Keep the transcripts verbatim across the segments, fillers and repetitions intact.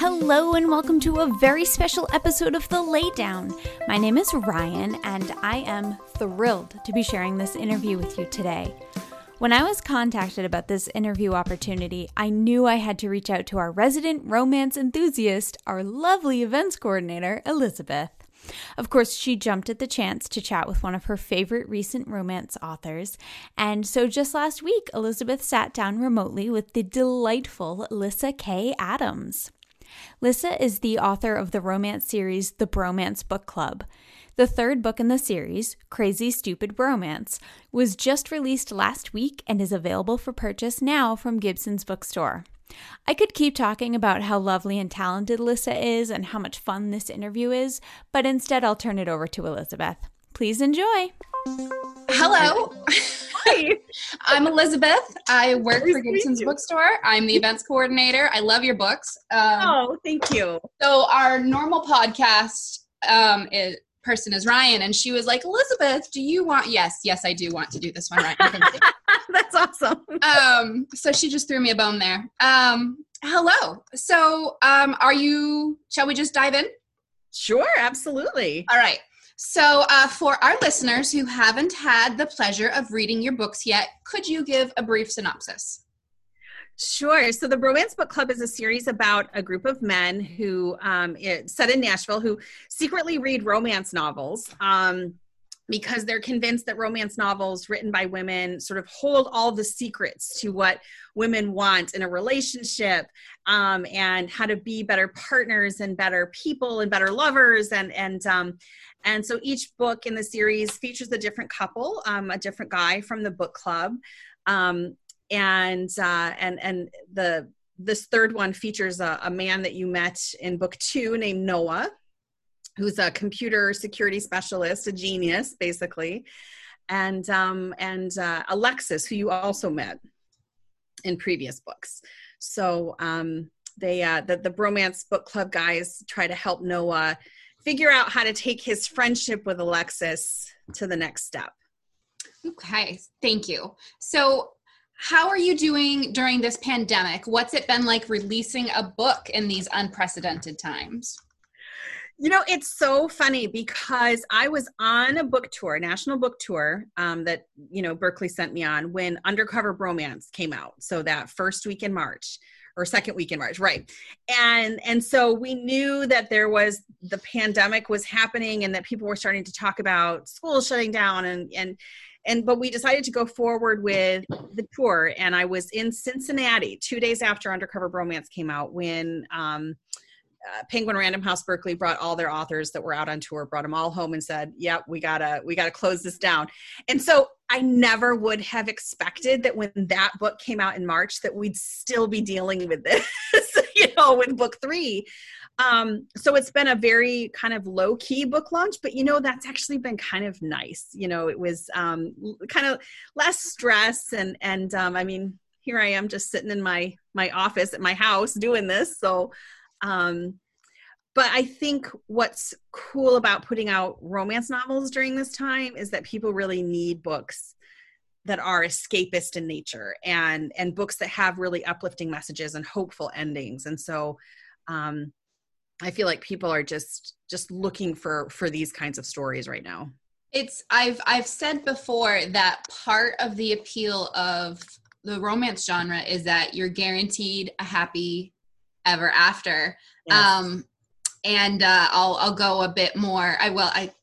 Hello and welcome to a very special episode of The Laydown. My name is Ryan and I am thrilled to be sharing this interview with you today. When I was contacted about this interview opportunity, I knew I had to reach out to our resident romance enthusiast, our lovely events coordinator, Elizabeth. Of course, she jumped at the chance to chat with one of her favorite recent romance authors, and so just last week, Elizabeth sat down remotely with the delightful Lyssa Kay Adams. Lyssa is the author of the romance series The Bromance Book Club. The third book in the series, Crazy Stupid Bromance, was just released last week and is available for purchase now from Gibson's Bookstore. I could keep talking about how lovely and talented Lyssa is and how much fun this interview is, but instead I'll turn it over to Elizabeth. Please enjoy. Hello. Hi. I'm Elizabeth. I work for Gibson's Bookstore. I'm the events coordinator. I love your books. Um, oh, thank you. So our normal podcast um, is, person is Ryan, and she was like, Elizabeth, do you want, yes, yes, I do want to do this one, Ryan. Thank you. That's awesome. Um, so she just threw me a bone there. Um, hello. So um, are you, shall we just dive in? Sure, absolutely. All right. So uh, for our listeners who haven't had the pleasure of reading your books yet, could you give a brief synopsis? Sure. So the Bromance Book Club is a series about a group of men who, um, it, set in Nashville, who secretly read romance novels um, because they're convinced that romance novels written by women sort of hold all the secrets to what women want in a relationship um, and how to be better partners and better people and better lovers. And, and, um, and so each book in the series features a different couple, um, a different guy from the book club. Um, And uh, and and the this third one features a, a man that you met in book two named Noah, who's a computer security specialist, a genius basically, and um, and uh, Alexis, who you also met in previous books. So um, they uh, the the Bromance Book Club guys try to help Noah figure out how to take his friendship with Alexis to the next step. Okay, thank you. So, how are you doing during this pandemic? What's it been like releasing a book in these unprecedented times? You know, it's so funny because I was on a book tour, national book tour um, that, you know, Berkeley sent me on when Undercover Bromance came out. So that first week in March or second week in March, right. And and so we knew that there was, the pandemic was happening and that people were starting to talk about schools shutting down and and And, but we decided to go forward with the tour, and I was in Cincinnati two days after Undercover Bromance came out when um, uh, Penguin Random House Berkeley brought all their authors that were out on tour, brought them all home and said, yep, we gotta, we gotta close this down. And so I never would have expected that when that book came out in March that we'd still be dealing with this, you know, with book three. Um, so it's been a very kind of low key book launch, but you know, that's actually been kind of nice. You know, it was, um, kind of less stress and, and, um, I mean, here I am just sitting in my, my office at my house doing this. So, um, but I think what's cool about putting out romance novels during this time is that people really need books that are escapist in nature and, and books that have really uplifting messages and hopeful endings. And so, um, I feel like people are just just looking for for these kinds of stories right now. It's I've I've said before that part of the appeal of the romance genre is that you're guaranteed a happy ever after. Yes. Um, and uh, I'll I'll go a bit more. I will I.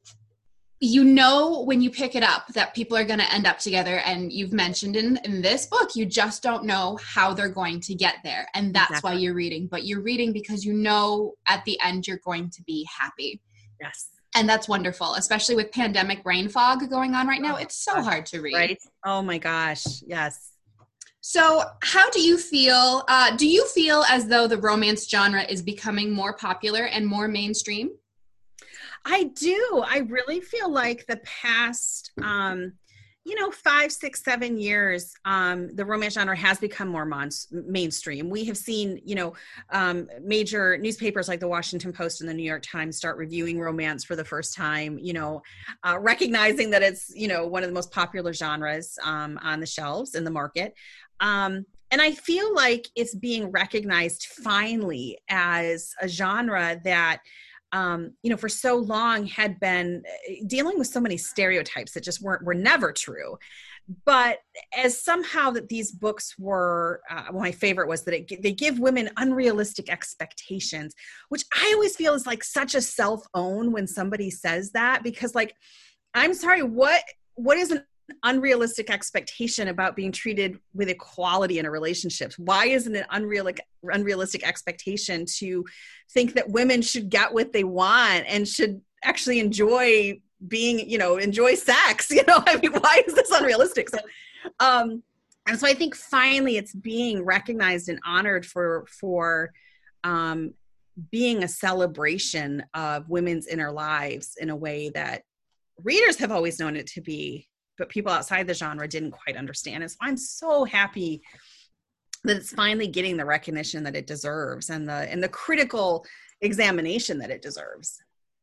You know when you pick it up that people are going to end up together, and you've mentioned in, in this book, you just don't know how they're going to get there, and that's exactly why you're reading. But you're reading because you know at the end you're going to be happy. Yes. And that's wonderful, especially with pandemic brain fog going on right now. It's so gosh, hard to read. Right? Oh my gosh, yes. So how do you feel, uh, do you feel as though the romance genre is becoming more popular and more mainstream? I do. I really feel like the past, um, you know, five, six, seven years, um, the romance genre has become more mon- mainstream. We have seen, you know, um, major newspapers like the Washington Post and the New York Times start reviewing romance for the first time, you know, uh, recognizing that it's, you know, one of the most popular genres um, on the shelves in the market. Um, and I feel like it's being recognized finally as a genre that, um, you know, for so long had been dealing with so many stereotypes that just weren't, were never true. But as somehow that these books were, uh, well, my favorite was that it, they give women unrealistic expectations, which I always feel is like such a self-own when somebody says that, because like, I'm sorry, what, what is an unrealistic expectation about being treated with equality in a relationship? Why isn't it unrealistic, unrealistic expectation to think that women should get what they want and should actually enjoy being, you know, enjoy sex? You know, I mean, why is this unrealistic? So, um, and so I think finally it's being recognized and honored for, for, um, being a celebration of women's inner lives in a way that readers have always known it to be, but people outside the genre didn't quite understand. And so I'm so happy that it's finally getting the recognition that it deserves and the, and the critical examination that it deserves.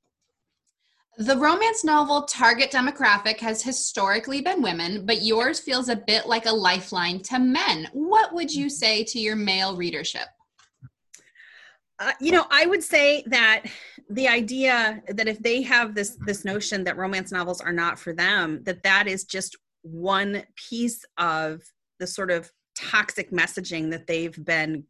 The romance novel target demographic has historically been women, but yours feels a bit like a lifeline to men. What would you say to your male readership? Uh, you know, I would say that the idea that if they have this this notion that romance novels are not for them, that that is just one piece of the sort of toxic messaging that they've been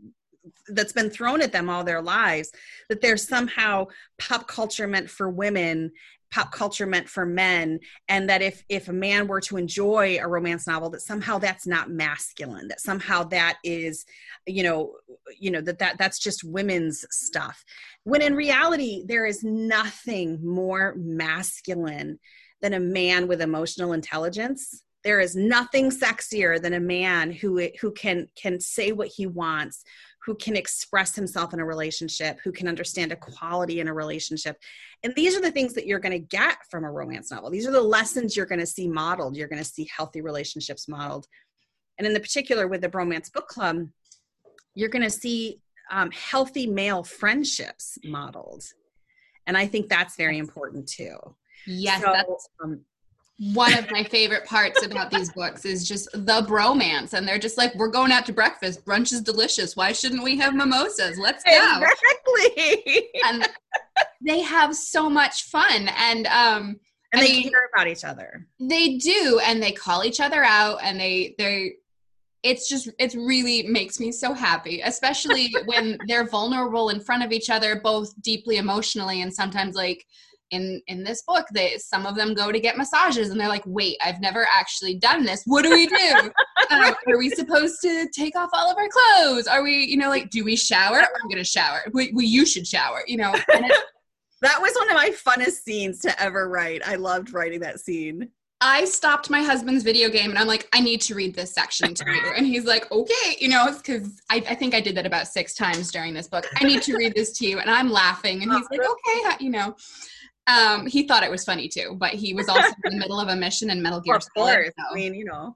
that's been thrown at them all their lives, that there's somehow pop culture meant for women, pop culture meant for men, and that if if a man were to enjoy a romance novel, that somehow that's not masculine, that somehow that is, you know, you know that, that that's just women's stuff. When in reality, there is nothing more masculine than a man with emotional intelligence. There is nothing sexier than a man who who can can say what he wants, who can express himself in a relationship, who can understand equality in a relationship. And these are the things that you're going to get from a romance novel. These are the lessons you're going to see modeled. You're going to see healthy relationships modeled. And in the particular with the Bromance Book Club, you're going to see um, healthy male friendships modeled. And I think that's very important too. Yes, so, that's um, one of my favorite parts about these books is just the bromance. And they're just like, we're going out to breakfast. Brunch is delicious. Why shouldn't we have mimosas? Let's go. Exactly. And they have so much fun. And, um, and I they mean, care about each other. They do. And they call each other out, and they, they, it's just, it really makes me so happy, especially when they're vulnerable in front of each other, both deeply emotionally. And sometimes like, In in this book, they some of them go to get massages, and they're like, wait, I've never actually done this. What do we do? um, are we supposed to take off all of our clothes? Are we, you know, like, do we shower? I'm going to shower. We, we, you should shower, you know. And it, that was one of my funnest scenes to ever write. I loved writing that scene. I stopped my husband's video game, and I'm like, I need to read this section to you. And he's like, okay, you know, because I, I think I did that about six times during this book. I need to read this to you. And I'm laughing, and he's like, okay, you know. Um, he thought it was funny too, but he was also in the middle of a mission in Metal Gear of course. Solid. So. I mean, you know.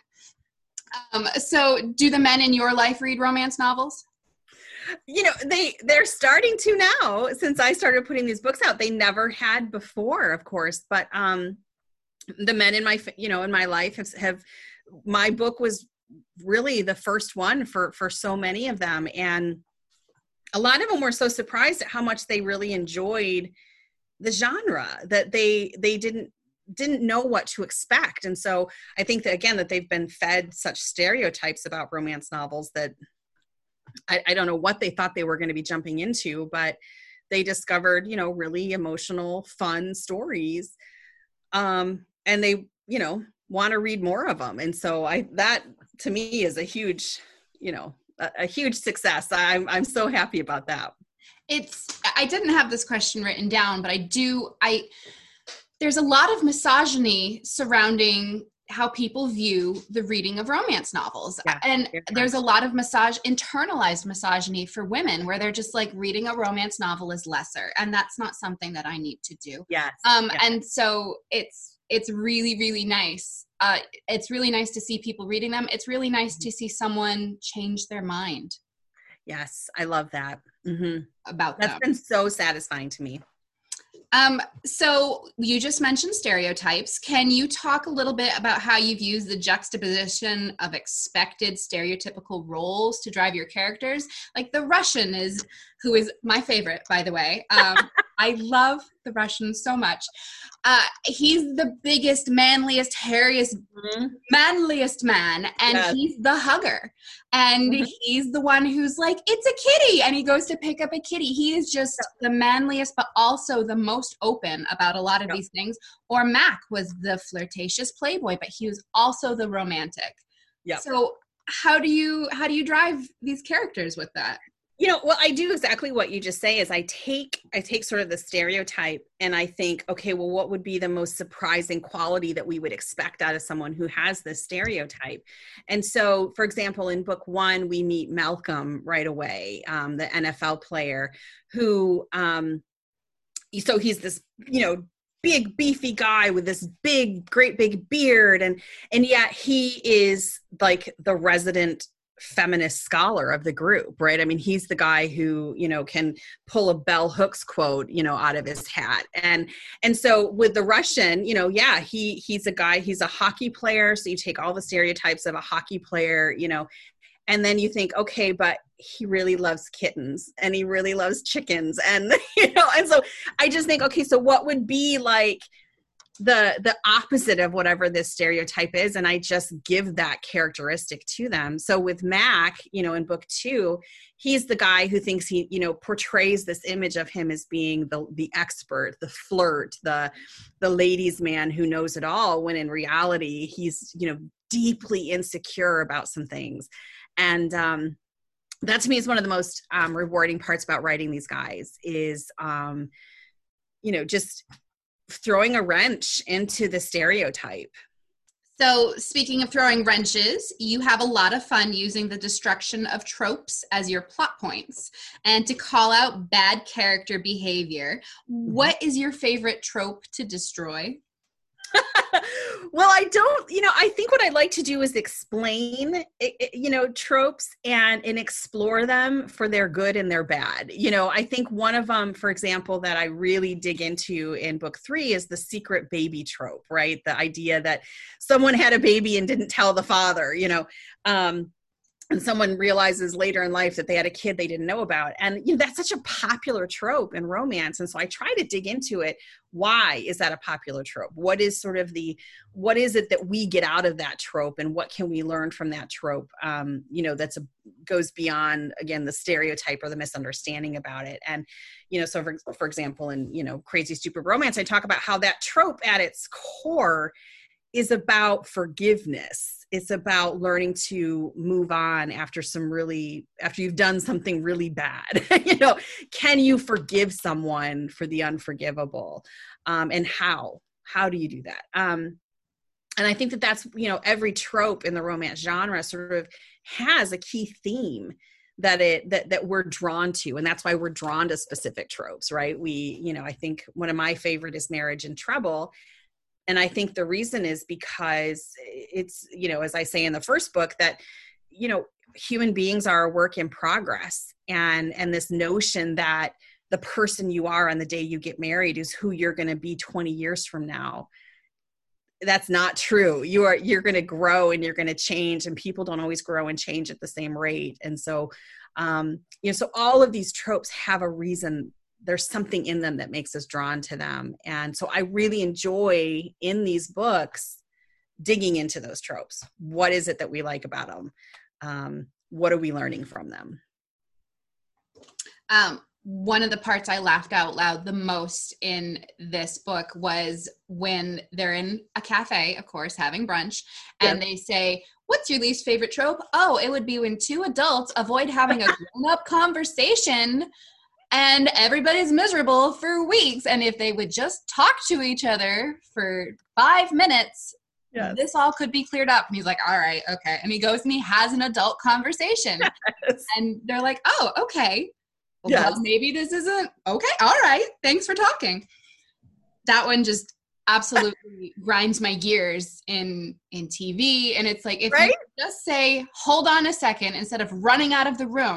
Yeah. Um, so do the men in your life read romance novels? You know, they, they're starting to now, since I started putting these books out. They never had before, of course, but um, the men in my, you know, in my life have, have, my book was really the first one for, for so many of them. And a lot of them were so surprised at how much they really enjoyed the genre, that they they didn't didn't know what to expect. And so I think that, again, that they've been fed such stereotypes about romance novels that I, I don't know what they thought they were going to be jumping into, but they discovered, you know, really emotional, fun stories. Um, and they, you know, want to read more of them. And so I, that to me is a huge, you know, a, a huge success. I'm, I'm so happy about that. It's, I didn't have this question written down, but I do, I, there's a lot of misogyny surrounding how people view the reading of romance novels. Yeah, and there's a lot of massage, internalized misogyny for women, where they're just like, reading a romance novel is lesser. And that's not something that I need to do. Yes. Um, yes. And so it's, it's really, really nice. Uh, it's really nice to see people reading them. It's really nice to see someone change their mind. Yes, I love that. Mm-hmm. About That's them. been so satisfying to me. Um, so you just mentioned stereotypes. Can you talk a little bit about how you've used the juxtaposition of expected stereotypical roles to drive your characters? Like the Russian is, who is my favorite, by the way. Um, I love the Russian so much. Uh, he's the biggest, manliest, hairiest, mm-hmm. manliest man, and yes. he's the hugger. And mm-hmm. he's the one who's like, it's a kitty, and he goes to pick up a kitty. He is just the manliest, but also the most open about a lot of yep. these things. Or Mac was the flirtatious playboy, but he was also the romantic. Yep. So how do you how do you drive these characters with that? You know, well, I do exactly what you just say is I take, I take sort of the stereotype and I think, okay, well, what would be the most surprising quality that we would expect out of someone who has this stereotype? And so, for example, in book one, we meet Malcolm right away, um, the N F L player who, um, so he's this, you know, big beefy guy with this big, great big beard. And, and yet he is like the resident feminist scholar of the group, right? I mean, he's the guy who, you know, can pull a bell hooks quote, you know, out of his hat. And, and so with the Russian, you know, yeah, he, he's a guy, he's a hockey player. So you take all the stereotypes of a hockey player, you know, and then you think, okay, but he really loves kittens and he really loves chickens. And, you know, and so I just think, okay, so what would be like the the opposite of whatever this stereotype is, and I just give that characteristic to them. So with Mac, you know, in book two, he's the guy who thinks he, you know, portrays this image of him as being the the expert, the flirt, the the ladies' man who knows it all, when in reality he's, you know, deeply insecure about some things. And um that to me is one of the most um rewarding parts about writing these guys is um you know, just throwing a wrench into the stereotype. So speaking of throwing wrenches, you have a lot of fun using the destruction of tropes as your plot points and to call out bad character behavior. What is your favorite trope to destroy? Well, I don't, you know, I think what I like to do is explain, you know, tropes and, and explore them for their good and their bad. You know, I think one of them, for example, that I really dig into in book three is the secret baby trope, right? The idea that someone had a baby and didn't tell the father, you know, um, and someone realizes later in life that they had a kid they didn't know about. And, you know, that's such a popular trope in romance. And so I try to dig into it. Why is that a popular trope? What is sort of the, what is it that we get out of that trope, and what can we learn from that trope? Um, you know, that's a, goes beyond, again, the stereotype or the misunderstanding about it. And, you know, so for, for example, in, you know, Crazy Stupid Romance, I talk about how that trope at its core is about forgiveness. It's about learning to move on after some really, after you've done something really bad. You know, can you forgive someone for the unforgivable? Um, and how? How do you do that? Um, and I think that that's, you know, every trope in the romance genre sort of has a key theme that it that that we're drawn to, and that's why we're drawn to specific tropes, right? We, you know, I think one of my favorite is Marriage in Trouble. And I think the reason is because it's, you know, as I say in the first book, that, you know, human beings are a work in progress. And, and this notion that the person you are on the day you get married is who you're going to be twenty years from now. That's not true. You are, you're going to grow and you're going to change, and people don't always grow and change at the same rate. And so, um, you know, so all of these tropes have a reason. There's something in them that makes us drawn to them. And so I really enjoy in these books digging into those tropes. What is it that we like about them? Um, what are we learning from them? Um, one of the parts I laughed out loud the most in this book was when they're in a cafe, of course, having brunch, and yeah. they say, what's your least favorite trope? Oh, it would be when two adults avoid having a grown-up conversation and everybody's miserable for weeks. And if they would just talk to each other for five minutes, yes. this all could be cleared up. And he's like, all right, okay. And he goes and he has an adult conversation. Yes. And they're like, oh, okay. Well, yes. maybe this isn't, okay, all right. Thanks for talking. That one just absolutely grinds my gears in, in T V. And it's like, if right? you just say, hold on a second, instead of running out of the room,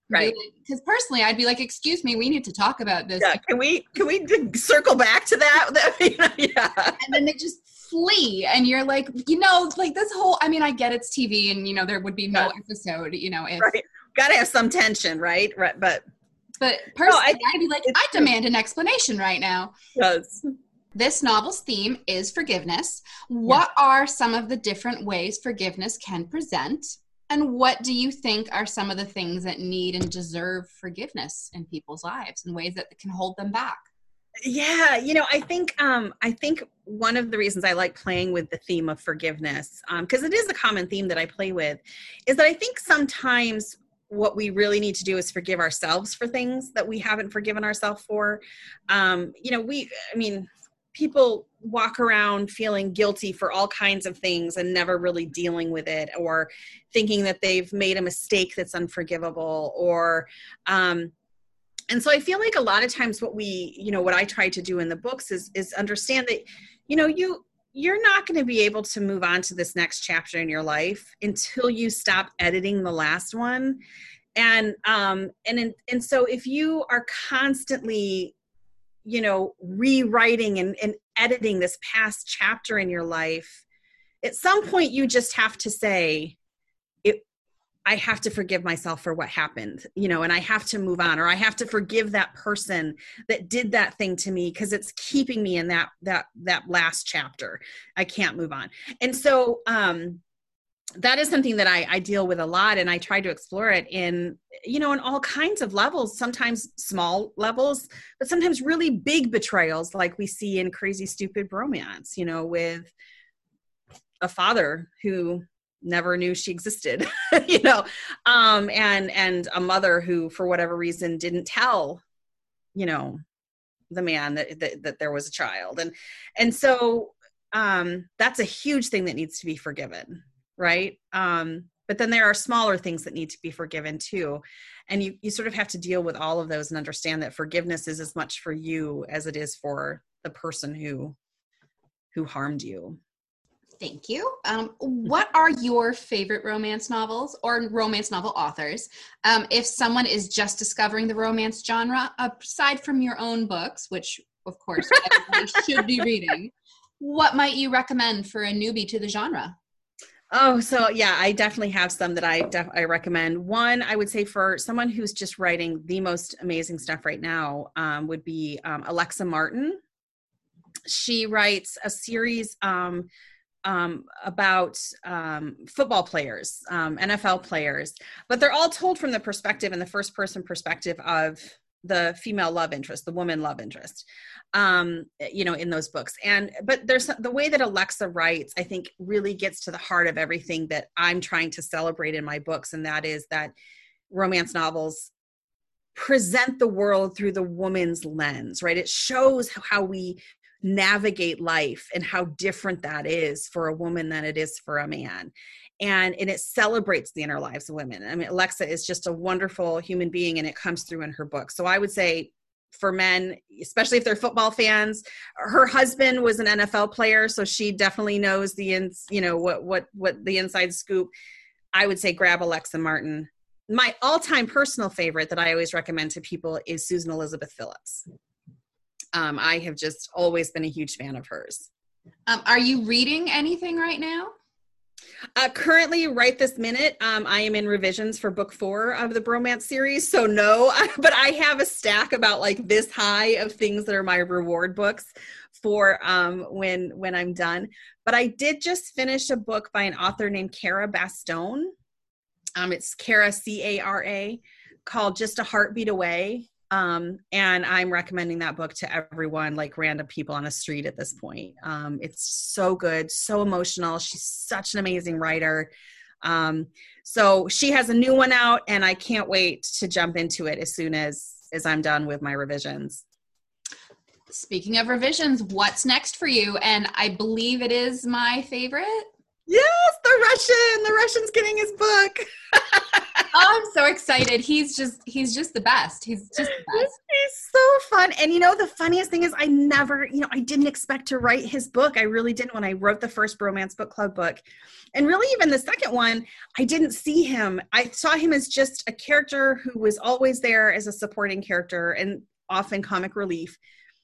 Right. Because personally, I'd be like, excuse me, we need to talk about this. Yeah. Can we, can we circle back to that? Yeah. And then they just flee. And you're like, you know, like this whole, I mean, I get it's T V and, you know, there would be no yeah. episode, you know, if. Right. Got to have some tension, right? Right. But. But personally, no, I, I'd be like, I demand an explanation right now. Yes. This novel's theme is forgiveness. What yeah. are some of the different ways forgiveness can present? And what do you think are some of the things that need and deserve forgiveness in people's lives and ways that can hold them back? Yeah, you know, I think um, I think one of the reasons I like playing with the theme of forgiveness, because um, it is a common theme that I play with, is that I think sometimes what we really need to do is forgive ourselves for things that we haven't forgiven ourselves for. Um, you know, we, I mean, people walk around feeling guilty for all kinds of things and never really dealing with it, or thinking that they've made a mistake that's unforgivable, or, um, and so I feel like a lot of times what we, you know, what I try to do in the books is, is understand that, you know, you, you're not going to be able to move on to this next chapter in your life until you stop editing the last one. And, um, and, in, and so if you are constantly, you know, rewriting and, and editing this past chapter in your life, at some point you just have to say, it, I have to forgive myself for what happened, you know, and I have to move on, or I have to forgive that person that did that thing to me because it's keeping me in that, that, that last chapter. I can't move on. And so, um, that is something that I, I deal with a lot, and I try to explore it in, you know, in all kinds of levels, sometimes small levels, but sometimes really big betrayals like we see in Crazy Stupid Bromance, you know, with a father who never knew she existed, you know, um, and, and a mother who, for whatever reason, didn't tell, you know, the man that, that, that there was a child. And, and so um, that's a huge thing that needs to be forgiven. Right. Um, but then there are smaller things that need to be forgiven too. And you, you sort of have to deal with all of those and understand that forgiveness is as much for you as it is for the person who, who harmed you. Thank you. Um, what are your favorite romance novels or romance novel authors? Um, if someone is just discovering the romance genre, aside from your own books, which of course everybody should be reading, what might you recommend for a newbie to the genre? Oh, so yeah, I definitely have some that I def- I recommend. One, I would say for someone who's just writing the most amazing stuff right now, um, would be um, Alexa Martin. She writes a series um, um, about um, football players, um, N F L players, but they're all told from the perspective and the first person perspective of the female love interest, the woman love interest, um, you know, in those books. And, but there's the way that Alexa writes, I think really gets to the heart of everything that I'm trying to celebrate in my books. And that is that romance novels present the world through the woman's lens, right? It shows how we navigate life and how different that is for a woman than it is for a man. And, and it celebrates the inner lives of women. I mean, Alexa is just a wonderful human being, and it comes through in her book. So I would say for men, especially if they're football fans, her husband was an N F L player, so she definitely knows the ins, you know, what, what, what the inside scoop. I would say grab Alexa Martin. My all-time personal favorite that I always recommend to people is Susan Elizabeth Phillips. Um, I have just always been a huge fan of hers. Um, are you reading anything right now? Uh, currently, right this minute, um, I am in revisions for book four of the Bromance series. So no, but I have a stack about like this high of things that are my reward books for um, when when I'm done. But I did just finish a book by an author named Cara Bastone. Um, it's Cara, C A R A, called Just a Heartbeat Away. Um, and I'm recommending that book to everyone, like random people on the street at this point. Um, it's so good, so emotional. She's such an amazing writer. Um, so she has a new one out, and I can't wait to jump into it as soon as, as I'm done with my revisions. Speaking of revisions, what's next for you? And I believe it is my favorite. Yes, the Russian. The Russian's getting his book. I'm so excited. He's just he's just the best. He's just the best. He's so fun. And you know, the funniest thing is I never, you know, I didn't expect to write his book. I really didn't when I wrote the first Bromance Book Club book. And really even the second one, I didn't see him. I saw him as just a character who was always there as a supporting character and often comic relief,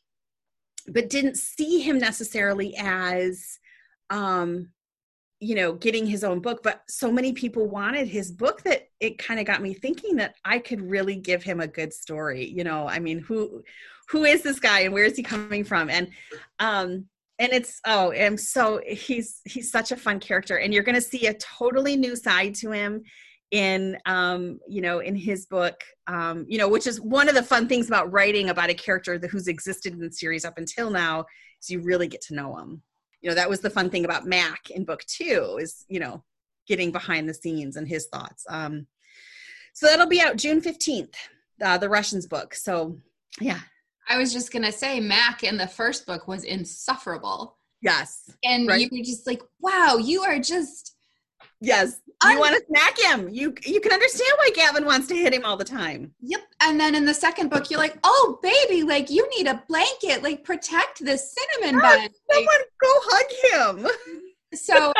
but didn't see him necessarily as, um, you know, getting his own book. But so many people wanted his book that it kind of got me thinking that I could really give him a good story. You know, I mean, who, who is this guy and where is he coming from? And, um, and it's, oh, I'm so, he's, he's such a fun character, and you're going to see a totally new side to him in, um, you know, in his book, um, you know, which is one of the fun things about writing about a character that, who's existed in the series up until now, is you really get to know him. You know, that was the fun thing about Mac in book two, is, you know, getting behind the scenes and his thoughts. Um, so that'll be out June fifteenth, uh, the Russians book. So yeah. I was just going to say, Mac in the first book was insufferable. Yes. And right. you were just like, wow, you are just. Yes. You want to smack him. You you can understand why Gavin wants to hit him all the time. Yep. And then in the second book, you're like, oh, baby, like you need a blanket, like protect this cinnamon yes, bun. Someone like, go hug him. So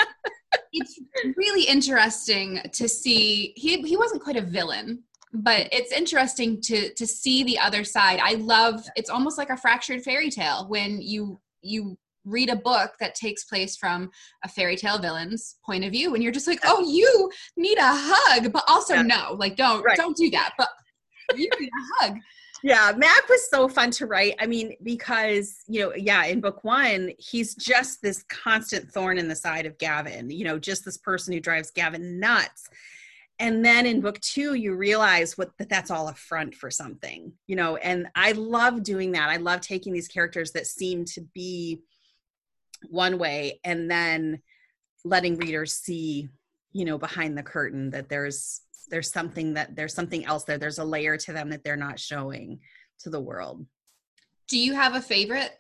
it's really interesting to see. He he wasn't quite a villain, but it's interesting to to see the other side. I love, it's almost like a fractured fairy tale when you you read a book that takes place from a fairy tale villain's point of view, and you're just like, oh, you need a hug, but also yeah. no, like don't right. don't do that, but you need a hug. Yeah, Mac was so fun to write. I mean, because, you know, yeah, in book one, he's just this constant thorn in the side of Gavin, you know, just this person who drives Gavin nuts. And then in book two, you realize what that that's all a front for something, you know, and I love doing that. I love taking these characters that seem to be one way and then letting readers see, you know, behind the curtain that there's there's something that there's something else there. There's a layer to them that they're not showing to the world. Do you have a favorite?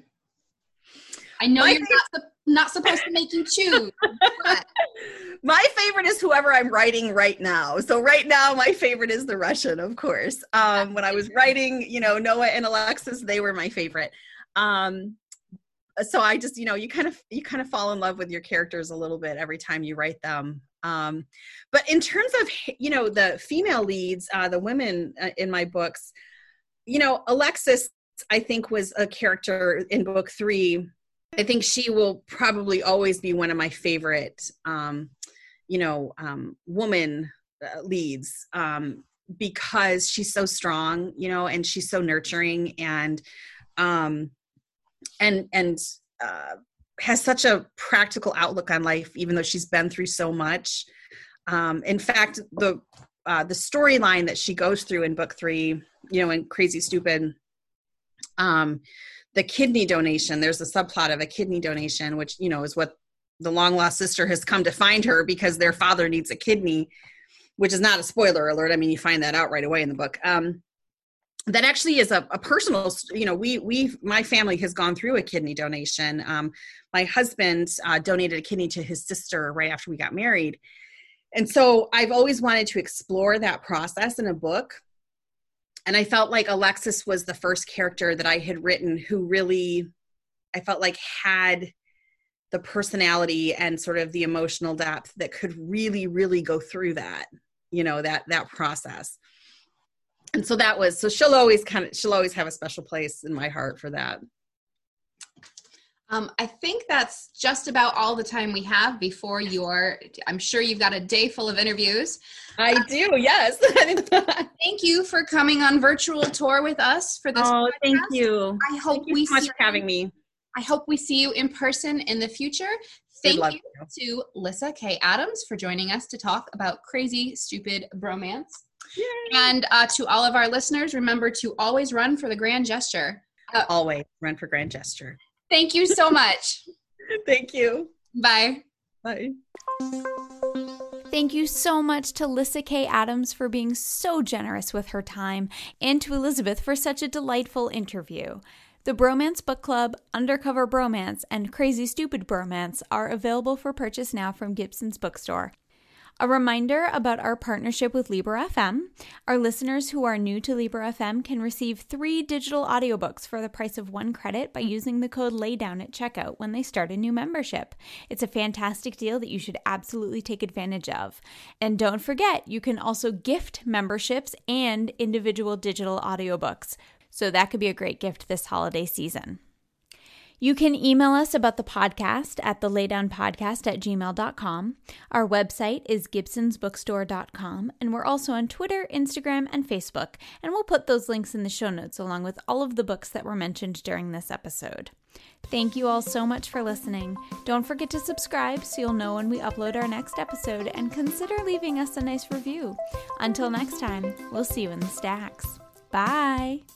I know my you're favorite- not, not supposed to make you choose. But. My favorite is whoever I'm writing right now. So right now, my favorite is the Russian, of course. Um, when I was writing, you know, Noah and Alexis, they were my favorite. Um, so I just, you know, you kind of, you kind of fall in love with your characters a little bit every time you write them. Um, but in terms of, you know, the female leads, uh, the women uh, in my books, you know, Alexis, I think, was a character in book three. I think she will probably always be one of my favorite, um, you know, um, woman uh, leads, um, because she's so strong, you know, and she's so nurturing and, um, and, and, uh, has such a practical outlook on life, even though she's been through so much. Um, in fact, the, uh, the storyline that she goes through in book three, you know, in Crazy Stupid, um, the kidney donation, there's a subplot of a kidney donation, which, you know, is what the long lost sister has come to find her because their father needs a kidney, which is not a spoiler alert. I mean, you find that out right away in the book. Um, that actually is a, a personal, you know, we, we, my family has gone through a kidney donation. Um, my husband uh, donated a kidney to his sister right after we got married. And so I've always wanted to explore that process in a book. And I felt like Alexis was the first character that I had written who really, I felt like had the personality and sort of the emotional depth that could really, really go through that, you know, that, that process. And so that was, so she'll always kind of, she'll always have a special place in my heart for that. Um, I think that's just about all the time we have before your, I'm sure you've got a day full of interviews. I uh, do, yes. Thank you for coming on virtual tour with us for this Oh, podcast. Thank you. I hope thank you we so much see for having me. I hope we see you in person in the future. Thank you to Lyssa Kay Adams for joining us to talk about Crazy Stupid Bromance. Yay. And uh, to all of our listeners, remember to always run for the grand gesture. Uh, always run for grand gesture. Thank you so much. Thank you. Bye. Bye. Thank you so much to Lyssa Kay Adams for being so generous with her time, and to Elizabeth for such a delightful interview. The Bromance Book Club, Undercover Bromance, and Crazy Stupid Bromance are available for purchase now from Gibson's Bookstore. A reminder about our partnership with Libro F M. Our listeners who are new to Libro F M can receive three digital audiobooks for the price of one credit by using the code LAYDOWN at checkout when they start a new membership. It's a fantastic deal that you should absolutely take advantage of. And don't forget, you can also gift memberships and individual digital audiobooks. So that could be a great gift this holiday season. You can email us about the podcast at the laydown podcast at gmail dot com. Our website is gibsons bookstore dot com, and we're also on Twitter, Instagram, and Facebook, and we'll put those links in the show notes along with all of the books that were mentioned during this episode. Thank you all so much for listening. Don't forget to subscribe so you'll know when we upload our next episode, and consider leaving us a nice review. Until next time, we'll see you in the stacks. Bye!